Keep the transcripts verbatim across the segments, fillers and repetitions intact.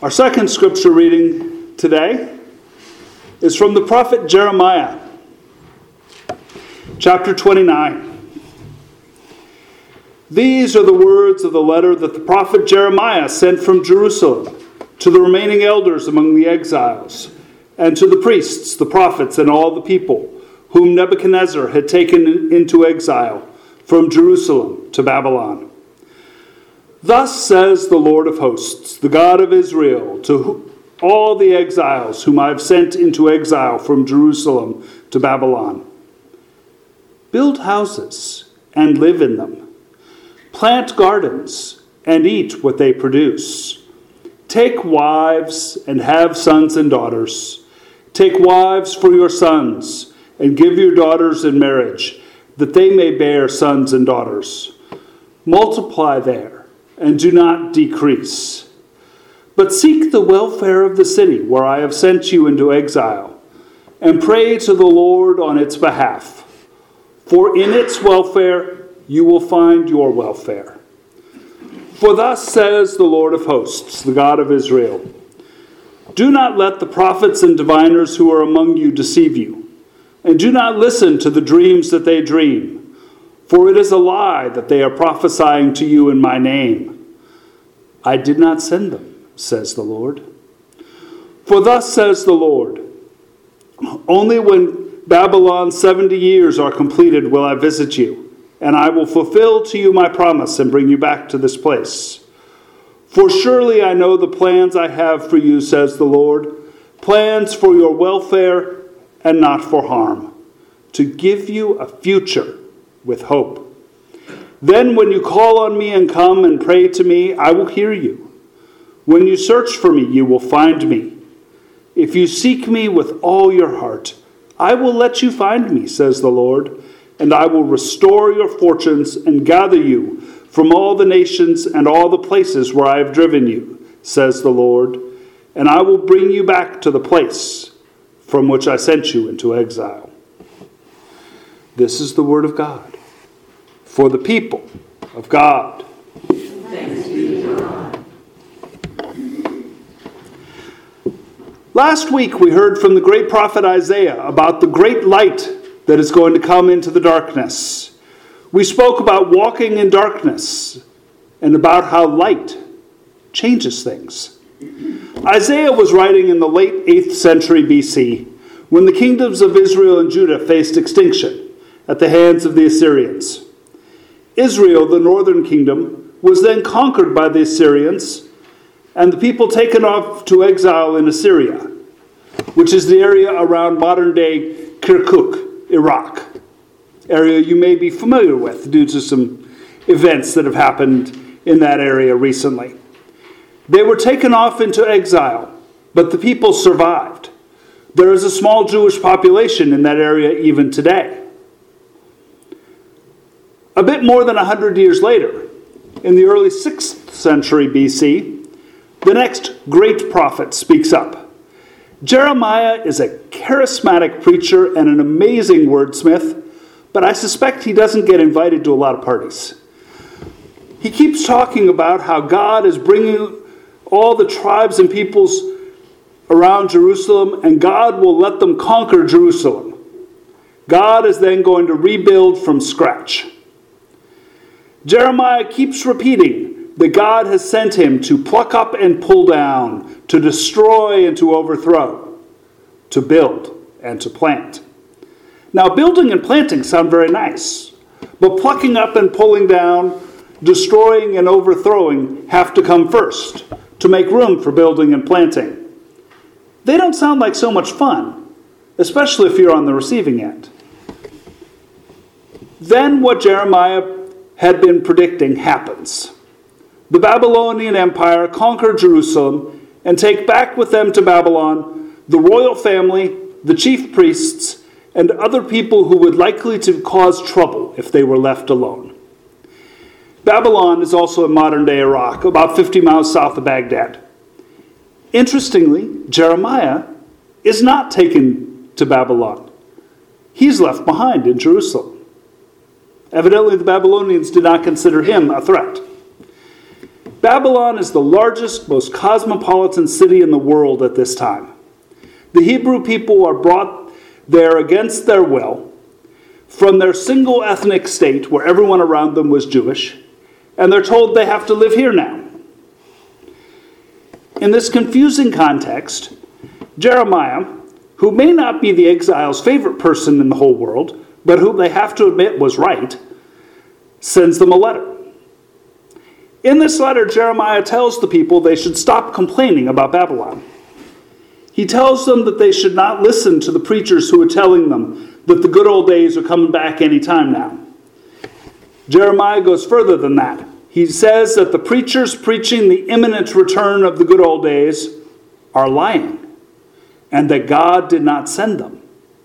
Our second scripture reading today is from the prophet Jeremiah, chapter twenty-nine. These are the words of the letter that the prophet Jeremiah sent from Jerusalem to the remaining elders among the exiles, and to the priests, the prophets, and all the people whom Nebuchadnezzar had taken into exile from Jerusalem to Babylon. Thus says the Lord of hosts, the God of Israel, to all the exiles whom I have sent into exile from Jerusalem to Babylon. Build houses and live in them. Plant gardens and eat what they produce. Take wives and have sons and daughters. Take wives for your sons and give your daughters in marriage, that they may bear sons and daughters. Multiply there and do not decrease. But seek the welfare of the city where I have sent you into exile, and pray to the Lord on its behalf. For in its welfare you will find your welfare. For thus says the Lord of hosts, the God of Israel, do not let the prophets and diviners who are among you deceive you, and do not listen to the dreams that they dream. For it is a lie that they are prophesying to you in my name. I did not send them, says the Lord. For thus says the Lord, only when Babylon's seventy years are completed will I visit you, and I will fulfill to you my promise and bring you back to this place. For surely I know the plans I have for you, says the Lord, plans for your welfare and not for harm, to give you a future with hope. Then when you call on me and come and pray to me, I will hear you. When you search for me, you will find me. If you seek me with all your heart, I will let you find me, says the Lord, and I will restore your fortunes and gather you from all the nations and all the places where I have driven you, says the Lord, and I will bring you back to the place from which I sent you into exile. This is the word of God for the people of God. Thanks be to God. Last week we heard from the great prophet Isaiah about the great light that is going to come into the darkness. We spoke about walking in darkness and about how light changes things. Isaiah was writing in the late eighth century B C when the kingdoms of Israel and Judah faced extinction at the hands of the Assyrians. Israel, the northern kingdom, was then conquered by the Assyrians and the people taken off to exile in Assyria, which is the area around modern-day Kirkuk, Iraq, area you may be familiar with due to some events that have happened in that area recently. They were taken off into exile, but the people survived. There is a small Jewish population in that area even today. A bit more than one hundred years later, in the early sixth century B C, the next great prophet speaks up. Jeremiah is a charismatic preacher and an amazing wordsmith, but I suspect he doesn't get invited to a lot of parties. He keeps talking about how God is bringing all the tribes and peoples around Jerusalem, and God will let them conquer Jerusalem. God is then going to rebuild from scratch. Jeremiah keeps repeating that God has sent him to pluck up and pull down, to destroy and to overthrow, to build and to plant. Now, building and planting sound very nice, but plucking up and pulling down, destroying and overthrowing have to come first to make room for building and planting. They don't sound like so much fun, especially if you're on the receiving end. Then what Jeremiah had been predicting happens. The Babylonian Empire conquer Jerusalem and take back with them to Babylon the royal family, the chief priests, and other people who would likely to cause trouble if they were left alone. Babylon is also in modern-day Iraq, about fifty miles south of Baghdad. Interestingly, Jeremiah is not taken to Babylon. He's left behind in Jerusalem. Evidently, the Babylonians did not consider him a threat. Babylon is the largest, most cosmopolitan city in the world at this time. The Hebrew people are brought there against their will from their single ethnic state where everyone around them was Jewish, and they're told they have to live here now. In this confusing context, Jeremiah, who may not be the exiles' favorite person in the whole world, but who they have to admit was right, sends them a letter. In this letter, Jeremiah tells the people they should stop complaining about Babylon. He tells them that they should not listen to the preachers who are telling them that the good old days are coming back any time now. Jeremiah goes further than that. He says that the preachers preaching the imminent return of the good old days are lying, and that God did not send them.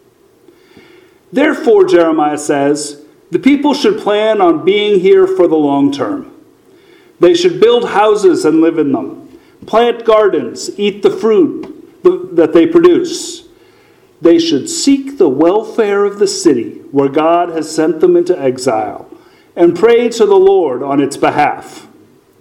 Therefore, Jeremiah says, the people should plan on being here for the long term. They should build houses and live in them, plant gardens, eat the fruit that they produce. They should seek the welfare of the city where God has sent them into exile and pray to the Lord on its behalf.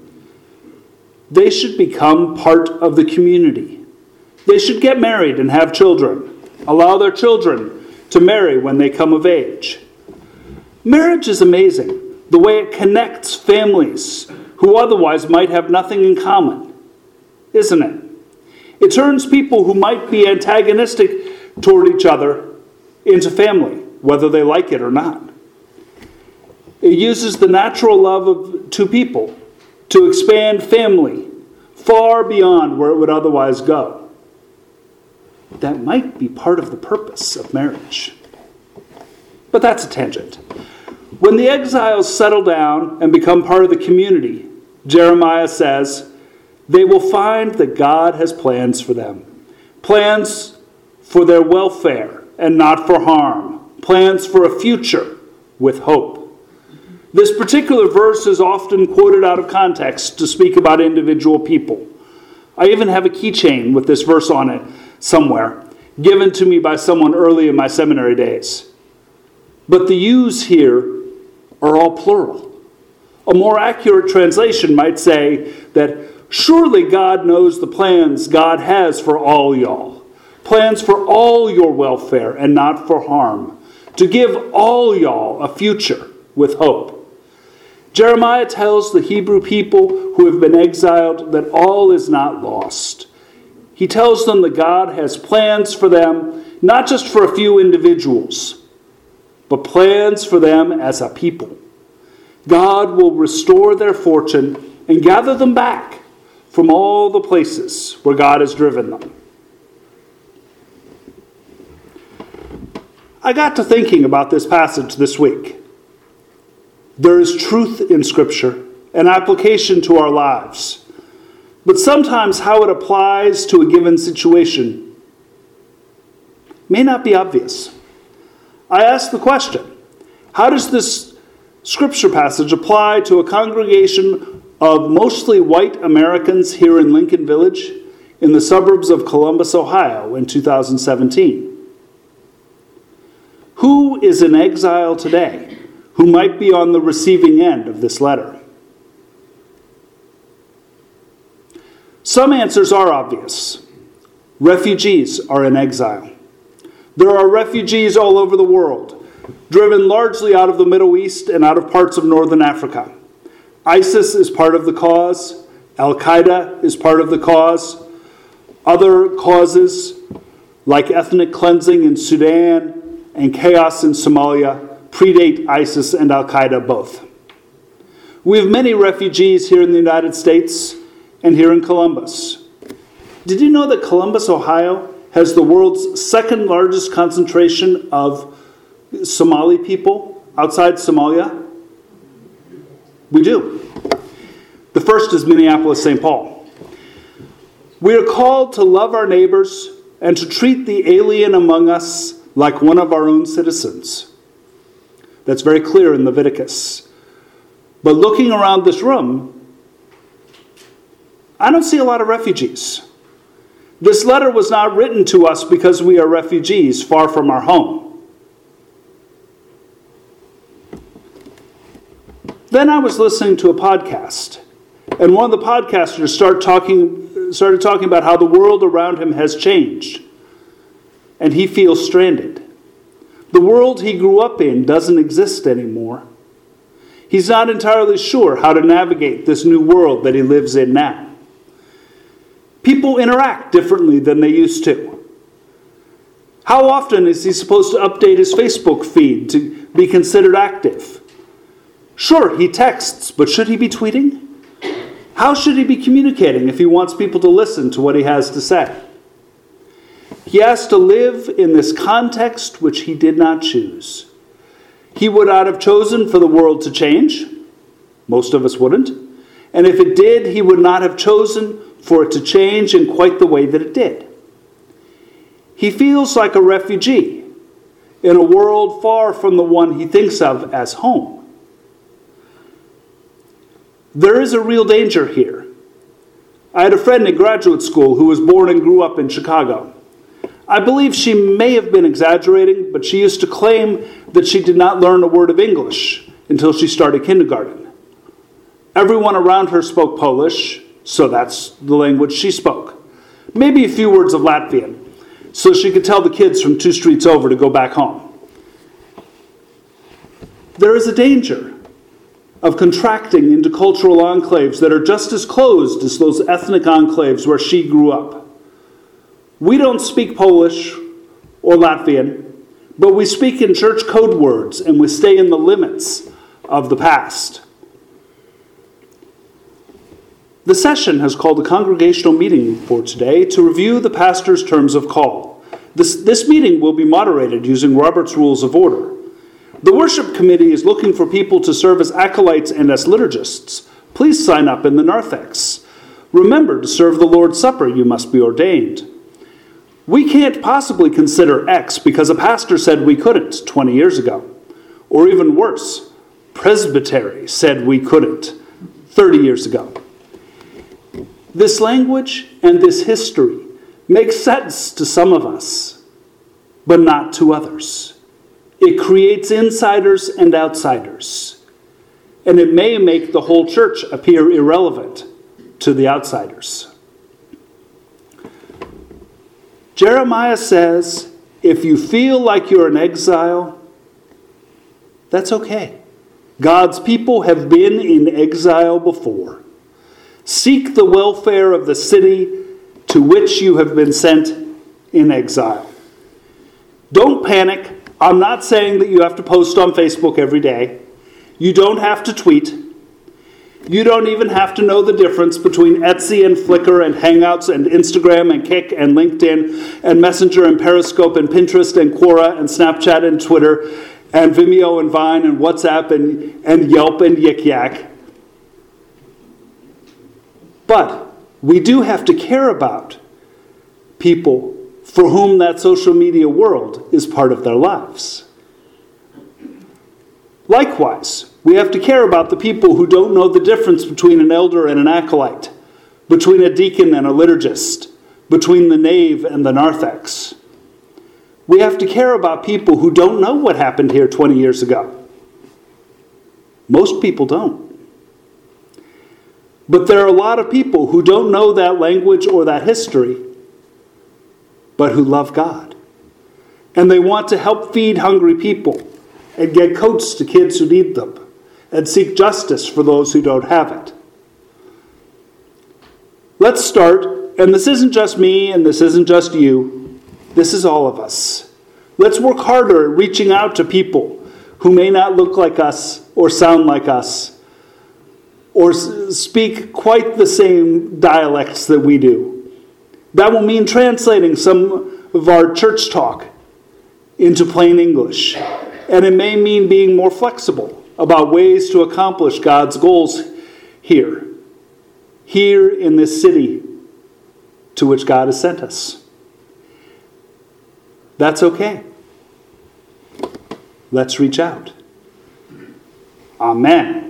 They should become part of the community. They should get married and have children. Allow their children to marry when they come of age. Marriage is amazing, the way it connects families who otherwise might have nothing in common, isn't it? It turns people who might be antagonistic toward each other into family, whether they like it or not. It uses the natural love of two people to expand family far beyond where it would otherwise go. That might be part of the purpose of marriage. But that's a tangent. When the exiles settle down and become part of the community, Jeremiah says, they will find that God has plans for them. Plans for their welfare and not for harm. Plans for a future with hope. This particular verse is often quoted out of context to speak about individual people. I even have a keychain with this verse on it somewhere, given to me by someone early in my seminary days. But the yous here are all plural. A more accurate translation might say that surely God knows the plans God has for all y'all. Plans for all your welfare and not for harm. To give all y'all a future with hope. Jeremiah tells the Hebrew people who have been exiled that all is not lost. He tells them that God has plans for them, not just for a few individuals, but plans for them as a people. God will restore their fortune and gather them back from all the places where God has driven them. I got to thinking about this passage this week. There is truth in Scripture, an application to our lives. But sometimes how it applies to a given situation may not be obvious. I ask the question, how does this Scripture passage apply to a congregation of mostly white Americans here in Lincoln Village in the suburbs of Columbus, Ohio in two thousand seventeen? Who is in exile today who might be on the receiving end of this letter? Some answers are obvious. Refugees are in exile. There are refugees all over the world, driven largely out of the Middle East and out of parts of northern Africa. ISIS is part of the cause. Al-Qaeda is part of the cause. Other causes, like ethnic cleansing in Sudan and chaos in Somalia, predate ISIS and Al-Qaeda both. We have many refugees here in the United States and here in Columbus. Did you know that Columbus, Ohio, has the world's second largest concentration of Somali people outside Somalia? We do. The first is Minneapolis, Saint Paul. We are called to love our neighbors and to treat the alien among us like one of our own citizens. That's very clear in Leviticus. But looking around this room, I don't see a lot of refugees. This letter was not written to us because we are refugees far from our home. Then I was listening to a podcast, And one of the podcasters start talking, started talking about how the world around him has changed. And he feels stranded. The world he grew up in doesn't exist anymore. He's not entirely sure how to navigate this new world that he lives in now. People interact differently than they used to. How often is he supposed to update his Facebook feed to be considered active? Sure, he texts, but should he be tweeting? How should he be communicating if he wants people to listen to what he has to say? He has to live in this context which he did not choose. He would not have chosen for the world to change. Most of us wouldn't. And if it did, he would not have chosen for it to change in quite the way that it did. He feels like a refugee in a world far from the one he thinks of as home. There is a real danger here. I had a friend in graduate school who was born and grew up in Chicago. I believe she may have been exaggerating, but she used to claim that she did not learn a word of English until she started kindergarten. Everyone around her spoke Polish, so that's the language she spoke. Maybe a few words of Latvian, so she could tell the kids from two streets over to go back home. There is a danger of contracting into cultural enclaves that are just as closed as those ethnic enclaves where she grew up. We don't speak Polish or Latvian, but we speak in church code words and we stay in the limits of the past. The session has called a congregational meeting for today to review the pastor's terms of call. This, this meeting will be moderated using Robert's Rules of Order. The worship committee is looking for people to serve as acolytes and as liturgists. Please sign up in the narthex. Remember, to serve the Lord's Supper, you must be ordained. We can't possibly consider X because a pastor said we couldn't twenty years ago. Or even worse, presbytery said we couldn't thirty years ago. This language and this history makes sense to some of us, but not to others. It creates insiders and outsiders, and it may make the whole church appear irrelevant to the outsiders. Jeremiah says, if you feel like you're in exile, that's okay. God's people have been in exile before. Seek the welfare of the city to which you have been sent in exile. Don't panic. I'm not saying that you have to post on Facebook every day. You don't have to tweet. You don't even have to know the difference between Etsy and Flickr and Hangouts and Instagram and Kik and LinkedIn and Messenger and Periscope and Pinterest and Quora and Snapchat and Twitter and Vimeo and Vine and WhatsApp and, and Yelp and Yik Yak. But we do have to care about people for whom that social media world is part of their lives. Likewise, we have to care about the people who don't know the difference between an elder and an acolyte, between a deacon and a liturgist, between the nave and the narthex. We have to care about people who don't know what happened here twenty years ago. Most people don't. But there are a lot of people who don't know that language or that history, but who love God. And they want to help feed hungry people and get coats to kids who need them and seek justice for those who don't have it. Let's start, and this isn't just me and this isn't just you, this is all of us. Let's work harder at reaching out to people who may not look like us or sound like us or speak quite the same dialects that we do. That will mean translating some of our church talk into plain English. And it may mean being more flexible about ways to accomplish God's goals here. Here in this city to which God has sent us. That's okay. Let's reach out. Amen.